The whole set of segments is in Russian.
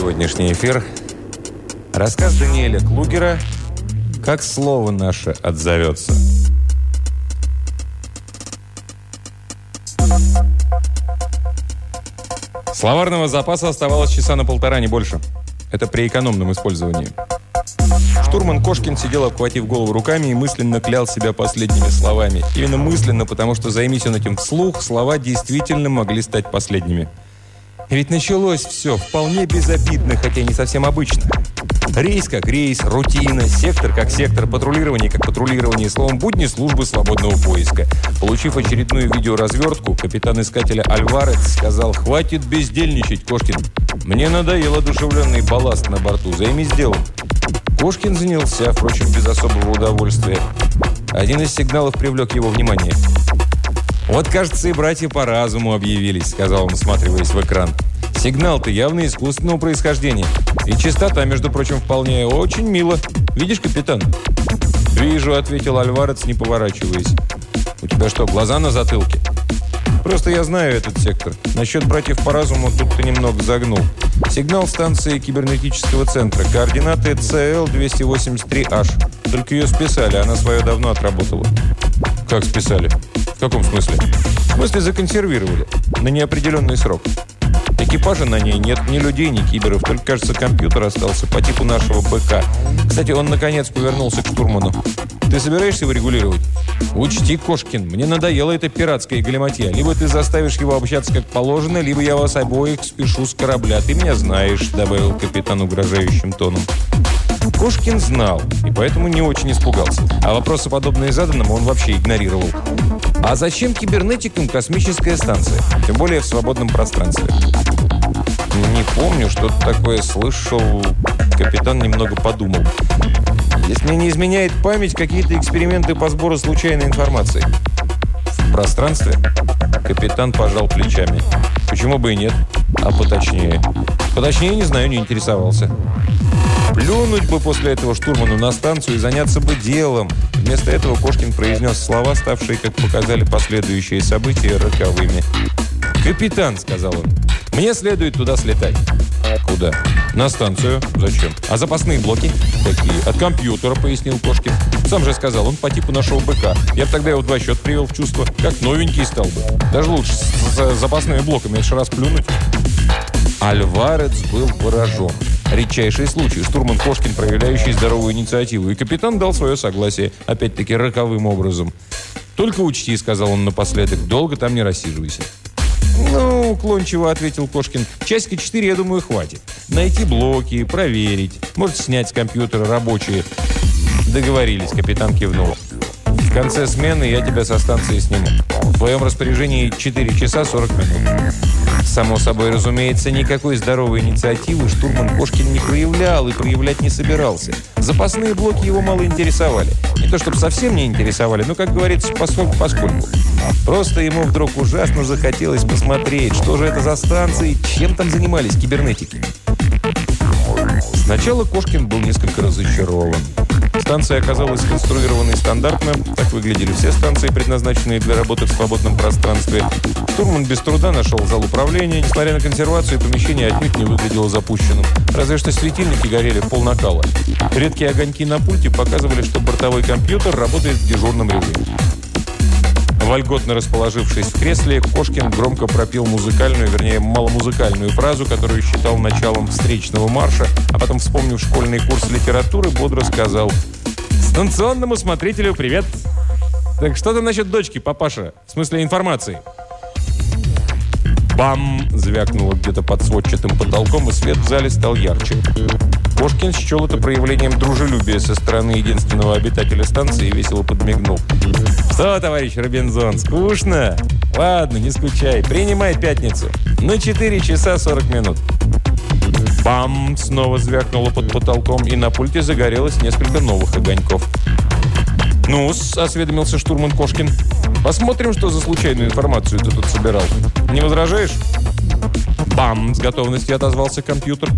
сегодняшний эфир. Рассказ Даниэля Клугера «Как слово наше отзовется». Словарного запаса оставалось часа на полтора, не больше. Это при экономном использовании. Штурман Кошкин сидел, обхватив голову руками, и мысленно клял себя последними словами. Именно мысленно, потому что, займись он этим вслух, слова действительно могли стать последними. Ведь началось все вполне безобидно, хотя не совсем обычно. Рейс как рейс, рутина, сектор как сектор, патрулирование как патрулирование, словом, будни службы свободного поиска. Получив очередную видеоразвертку, капитан искателя Альварец сказал: «Хватит бездельничать, Кошкин. Мне надоел одушевленный балласт на борту. Займись делом». Кошкин занялся, впрочем, без особого удовольствия. Один из сигналов привлек его внимание. «Вот, кажется, и братья по разуму объявились», — сказал он, всматриваясь в экран. «Сигнал-то явно искусственного происхождения. И частота, между прочим, вполне очень мило. Видишь, капитан?» «Вижу», — ответил Альварец, не поворачиваясь. «У тебя что, глаза на затылке?» «Просто я знаю этот сектор. Насчет братьев по разуму тут ты немного загнул. Сигнал станции кибернетического центра. Координаты CL-283H. Только ее списали, она свое давно отработала». «Как списали? В каком смысле?» «В смысле законсервировали. На неопределенный срок. Экипажа на ней нет, ни людей, ни киберов. Только, кажется, компьютер остался по типу нашего БК. Кстати, он, наконец, повернулся к штурману. Ты собираешься его регулировать?» «Учти, Кошкин, мне надоело эта пиратская галиматья. Либо ты заставишь его общаться как положено, либо я вас обоих спешу с корабля. Ты меня знаешь», — добавил капитан угрожающим тоном. Кошкин знал, и поэтому не очень испугался. А вопросы, подобные заданному, он вообще игнорировал. «А зачем кибернетикам космическая станция? Тем более в свободном пространстве?» «Не помню, что-то такое слышал». Капитан немного подумал. «Если мне не изменяет память, какие-то эксперименты по сбору случайной информации». «В пространстве?» Капитан пожал плечами. «Почему бы и нет? А поточнее?» «Поточнее, не знаю, не интересовался». Плюнуть бы после этого штурману на станцию и заняться бы делом. Вместо этого Кошкин произнес слова, ставшие, как показали последующие события, роковыми. «Капитан», — сказал он, — «мне следует туда слетать». «Куда?» «На станцию». «Зачем?» «А запасные блоки?» «Какие?» «От компьютера», — пояснил Кошкин. «Сам же сказал, он по типу нашего БК. Я бы тогда его в 2 счета привел в чувство. Как новенький стал бы. Даже лучше с запасными блоками, это же раз плюнуть». Альварец был поражен. Редчайший случай. Штурман Кошкин, проявляющий здоровую инициативу. И капитан дал свое согласие. Опять-таки роковым образом. «Только учти», — сказал он напоследок, — «долго там не рассиживайся». «Ну, уклончиво», — ответил Кошкин. «Часика 4, я думаю, хватит. Найти блоки, проверить. Может, снять с компьютера рабочие». «Договорились», — капитан кивнул. «В конце смены я тебя со станции сниму. В твоем распоряжении 4 часа 40 минут». Само собой разумеется, никакой здоровой инициативы штурман Кошкин не проявлял и проявлять не собирался. Запасные блоки его мало интересовали. Не то чтобы совсем не интересовали, но, как говорится, поскольку. Просто ему вдруг ужасно захотелось посмотреть, что же это за станции, чем там занимались кибернетики. Сначала Кошкин был несколько разочарован. Станция оказалась сконструированной стандартно. Так выглядели все станции, предназначенные для работы в свободном пространстве. Штурман без труда нашел зал управления. Несмотря на консервацию, помещение отнюдь не выглядело запущенным. Разве что светильники горели в полнакала. Редкие огоньки на пульте показывали, что бортовой компьютер работает в дежурном режиме. Вольготно расположившись в кресле, Кошкин громко пропел музыкальную, вернее, маломузыкальную фразу, которую считал началом встречного марша, а потом, вспомнив школьный курс литературы, бодро сказал: «Станционному смотрителю привет! Так что там насчет дочки, папаша? В смысле информации?» «Бам!» – звякнуло где-то под сводчатым потолком, и свет в зале стал ярче. Кошкин счел это проявлением дружелюбия со стороны единственного обитателя станции и весело подмигнул. «Что, товарищ Робинзон, скучно? Ладно, не скучай. Принимай пятницу. На 4 часа 40 минут». «Бам!» – снова звякнуло под потолком, и на пульте загорелось несколько новых огоньков. «Ну-с», – осведомился штурман Кошкин. «Посмотрим, что за случайную информацию ты тут собирал. Не возражаешь?» «Бам!» – с готовностью отозвался компьютер.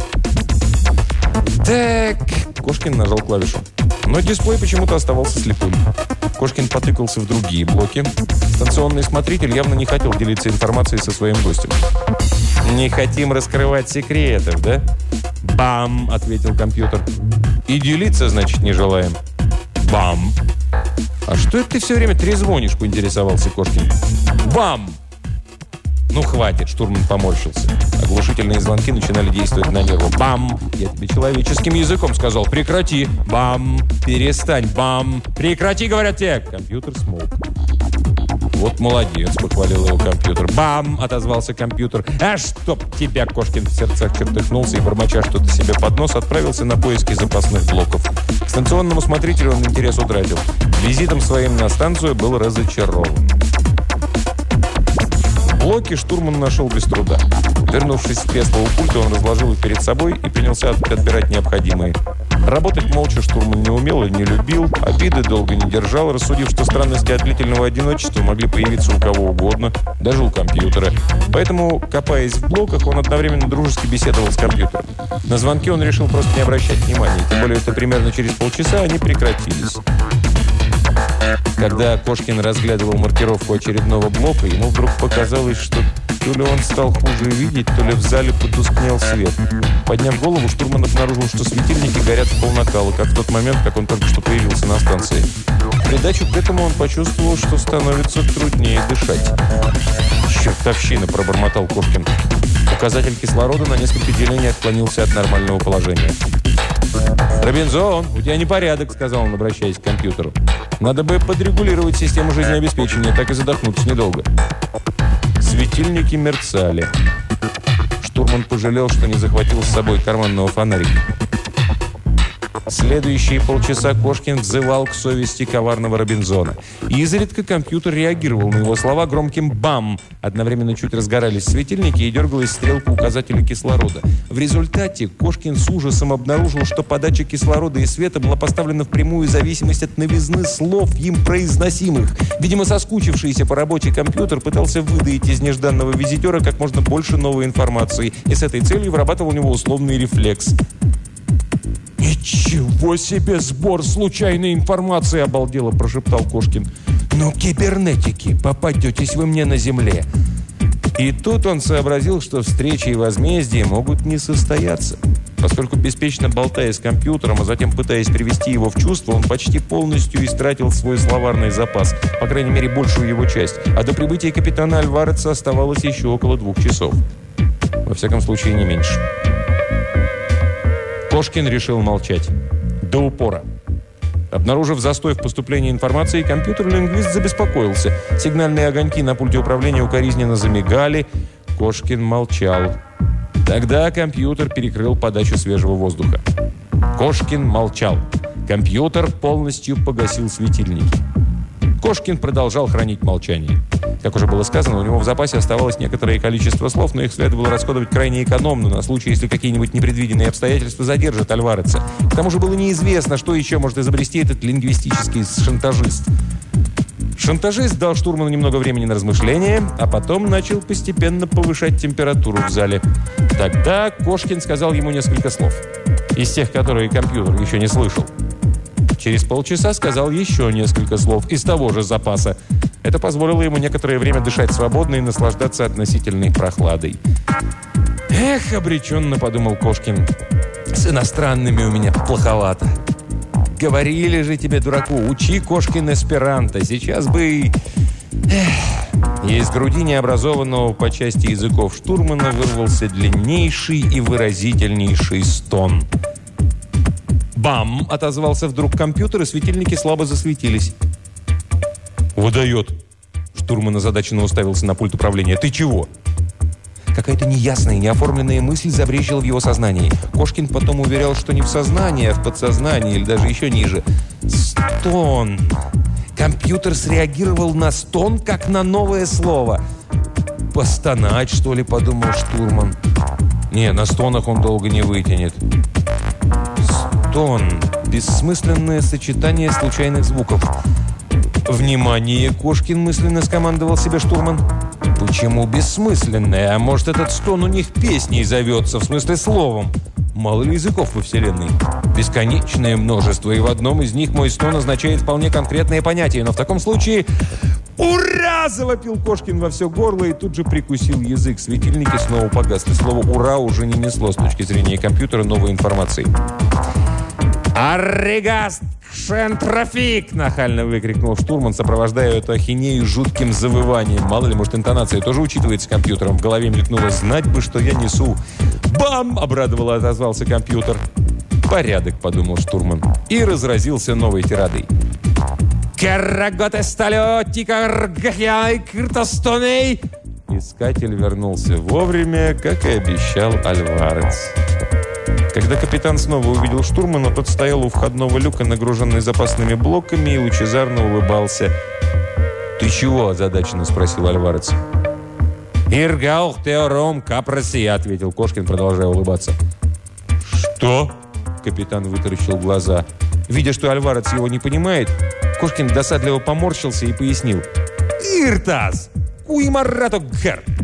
«Так...» – Кошкин нажал клавишу. Но дисплей почему-то оставался слепым. Кошкин потыкался в другие блоки. Станционный смотритель явно не хотел делиться информацией со своим гостем. «Не хотим раскрывать секретов, да?» «Бам!» – ответил компьютер. «И делиться, значит, не желаем?» «Бам!» «А что это ты все время трезвонишь?» – поинтересовался Кошкин. «Бам!» «Ну, хватит!» – штурман поморщился. Оглушительные звонки начинали действовать на нервы. «Бам! Я тебе человеческим языком сказал. Прекрати! Бам! Перестань! Бам! Прекрати, говорят тебе!» Компьютер смолк. «Вот молодец!» – похвалил его компьютер. «Бам!» – отозвался компьютер. «А чтоб тебя!» – Кошкин в сердцах чертыхнулся и, бормоча что-то себе под нос, отправился на поиски запасных блоков. К станционному смотрителю он интерес утратил. Визитом своим на станцию был разочарован. Блоки штурман нашел без труда. Вернувшись в кресло у пульта, он разложил их перед собой и принялся отбирать необходимые. Работать молча штурман не умел и не любил, обиды долго не держал, рассудив, что странности от длительного одиночества могли появиться у кого угодно, даже у компьютера. Поэтому, копаясь в блоках, он одновременно дружески беседовал с компьютером. На звонки он решил просто не обращать внимания, тем более, что примерно через полчаса они прекратились. Когда Кошкин разглядывал маркировку очередного блока, ему вдруг показалось, что то ли он стал хуже видеть, то ли в зале потускнел свет. Подняв голову, штурман обнаружил, что светильники горят в полнакала, как в тот момент, как он только что появился на станции. В придачу к этому он почувствовал, что становится труднее дышать. «Чертовщина!» – пробормотал Кошкин. Указатель кислорода на несколько делений отклонился от нормального положения. «Робинзон, у тебя непорядок», – сказал он, обращаясь к компьютеру. «Надо бы подрегулировать систему жизнеобеспечения, так и задохнуться недолго». Светильники мерцали. Штурман пожалел, что не захватил с собой карманного фонарика. Следующие полчаса Кошкин взывал к совести коварного Робинзона. И изредка компьютер реагировал на его слова громким «бам». Одновременно чуть разгорались светильники и дергалась стрелка указателя кислорода. В результате Кошкин с ужасом обнаружил, что подача кислорода и света была поставлена в прямую зависимость от новизны слов, им произносимых. Видимо, соскучившийся по работе компьютер пытался выдаить из нежданного визитера как можно больше новой информации и с этой целью вырабатывал у него условный рефлекс. «Ничего себе сбор случайной информации!» – обалдело прошептал Кошкин. «Ну, кибернетики, попадетесь вы мне на земле!» И тут он сообразил, что встречи и возмездия могут не состояться. Поскольку беспечно болтая с компьютером, а затем пытаясь привести его в чувство, он почти полностью истратил свой словарный запас, по крайней мере, большую его часть. А до прибытия капитана Альвареса оставалось еще около 2 часов. Во всяком случае, не меньше. Кошкин решил молчать. До упора. Обнаружив застой в поступлении информации, компьютер-лингвист забеспокоился. Сигнальные огоньки на пульте управления укоризненно замигали. Кошкин молчал. Тогда компьютер перекрыл подачу свежего воздуха. Кошкин молчал. Компьютер полностью погасил светильники. Кошкин продолжал хранить молчание. Как уже было сказано, у него в запасе оставалось некоторое количество слов, но их следовало расходовать крайне экономно на случай, если какие-нибудь непредвиденные обстоятельства задержат Альвареса. К тому же было неизвестно, что еще может изобрести этот лингвистический шантажист. Шантажист дал штурману немного времени на размышления, а потом начал постепенно повышать температуру в зале. Тогда Кошкин сказал ему несколько слов, из тех, которые компьютер еще не слышал. Через полчаса сказал еще несколько слов из того же запаса. Это позволило ему некоторое время дышать свободно и наслаждаться относительной прохладой. «Эх, обреченно», — подумал Кошкин, — «с иностранными у меня плоховато. Говорили же тебе, дураку, учи, Кошкин, эсперанто. Сейчас бы...» Из груди необразованного по части языков штурмана вырвался длиннейший и выразительнейший стон. «Бам!» – отозвался вдруг компьютер, и светильники слабо засветились. «Выдает!» Штурман озадаченно уставился на пульт управления. «Ты чего?» Какая-то неясная, неоформленная мысль забрежила в его сознании. Кошкин потом уверял, что не в сознании, а в подсознании, или даже еще ниже. «Стон!» Компьютер среагировал на стон, как на новое слово. «Постонать, что ли?» – подумал штурман. «Не, на стонах он долго не вытянет». Стон. Бессмысленное сочетание случайных звуков. «Внимание!» – Кошкин мысленно скомандовал себе штурман. «Почему бессмысленное? А может, этот стон у них песней зовется, в смысле словом? Мало ли языков во Вселенной? Бесконечное множество, и в одном из них мой стон означает вполне конкретное понятие. Но в таком случае «Ура!» – завопил Кошкин во все горло и тут же прикусил язык. Светильники снова погасли. Слово «ура» уже не несло с точки зрения компьютера новой информации. «Аррегаст шентрофик!» – нахально выкрикнул штурман, сопровождая эту ахинею жутким завыванием. Мало ли, может, интонация тоже учитывается компьютером. В голове мелькнуло «знать бы, что я несу». «Бам!» – обрадованно отозвался компьютер. «Порядок», – подумал штурман. И разразился новой тирадой. Искатель вернулся вовремя, как и обещал Альварес. Когда капитан снова увидел штурмана, тот стоял у входного люка, нагруженный запасными блоками, и лучезарно улыбался. «Ты чего?» – озадаченно спросил Альварес. «Иргаух теором капроси», – ответил Кошкин, продолжая улыбаться. «Что?» – капитан вытаращил глаза. Видя, что Альварес его не понимает, Кошкин досадливо поморщился и пояснил. «Иртас! Куимаррато гэр!